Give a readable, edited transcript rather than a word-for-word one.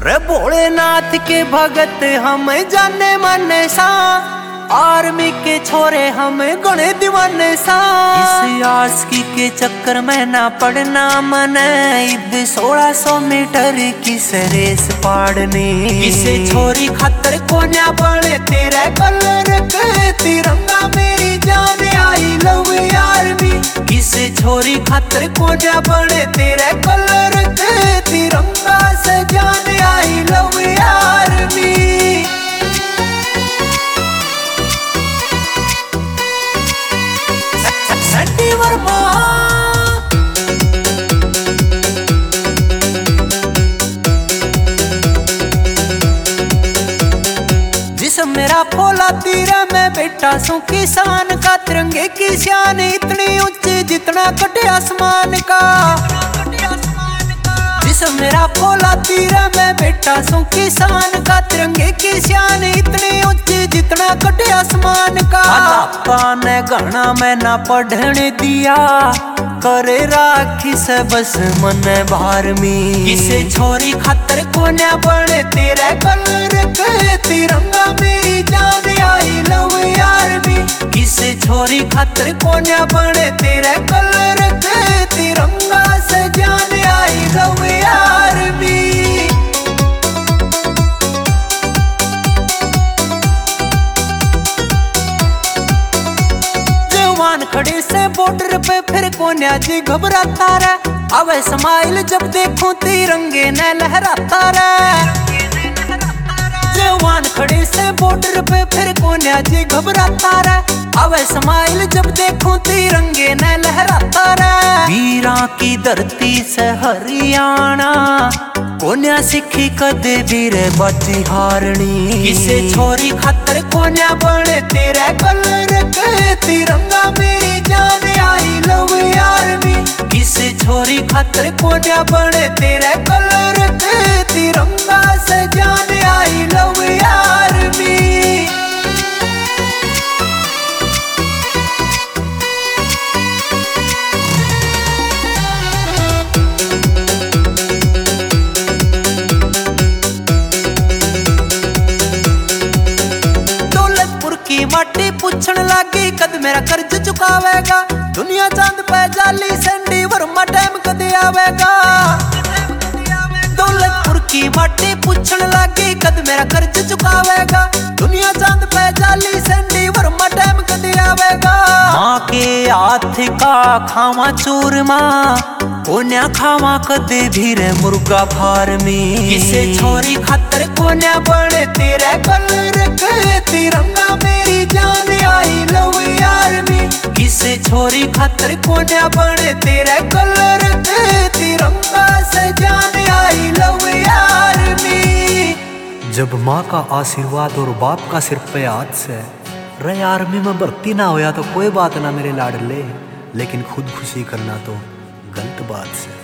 रे भोलेनाथ के भगत हम जाने मन सा, आर्मी के छोरे हम गुणे दीवाने सा। इस आशिकी के चक्कर में ना पड़ना मन, इब 1600 मीटर की रेस पाड़ने। किसे छोरी खातर कोन्या बने तेरे कलर के तिरंगा मेरी जान आई लव आर्मी। किसे छोरी खातर कोन्या बने तेरे कलर के तिरंगा से जान आई लव आर्मी। वर्मा जिसम मेरा फौला तीरा मैं बेटा सू किसान का, तिरंगे की शान इतनी ऊंची जितना कटे आसमान का। जिसम मेरा फौला तीरा मैं बेटा सू किसान का, तिरंगे की शान इतनी ऊंची जितना कटे आसमान का। पापा ने गाना में ना पढ़ने दिया, करे राखी से बस मन बाहर में। किसे छोरी खातर कोन्या बने तेरे कलर के तिरंगा मेरी जान आई लव आर्मी। किसे छोरी खातर कोन्या बने तेरे कलर के तिरंगा से जान आई लव आर्मी। खड़े से बॉर्डर पे फिर कोन्या जी घबराता रे, अवे स्माइल जब देखूं तिरंगे ने लहराता रे। जवान खड़े से बॉर्डर पे फिर कोन्या जी घबराता रे, अवे स्माइल जब देखूं तिरंगे ने लहराता रे। वीरा की धरती से हरियाणा, कोन्या सिखी कदे वीर बाजी हारनी। किसे छोरी खातर कोन्या बने तेरे कलर के तिरंगा मेरी जान आई लव आर्मी। किसे छोरी खातर कोन्या बने तेरे कलर के तिरंगा से जान आई लव आर्मी। माटी पूछण लागी कद मेरा कर्ज चुकावेगा, दुनिया चांद पे जाली सैंडी वर्मा टाइम कदे आवेगा। दौलतपुर की माटी पूछण लागी कद मेरा कर्ज चुकावेगा, दुनिया चांद पे जाली सैंडी वर्मा टाइम कदे आवेगा। माँ के हाथ का खावा चूरमा, कोन्या खावा कदे भीरे मुर्गा फार्मी। किसे छोरी खातर कोन्या बने तेरे कलर के तिरंगा मेरी जान आई लव आर्मी। किसे छोरी खातर कोन्या बने तेरे कलर के तिरंगा से जान आई लव आर्मी। जब माँ का आशीर्वाद और बाप का सिर पे हाथ से, रे आर्मी में भर्ती ना होया तो कोई बात ना मेरे लाडले, लेकिन खुद खुशी करना तो गलत बात से।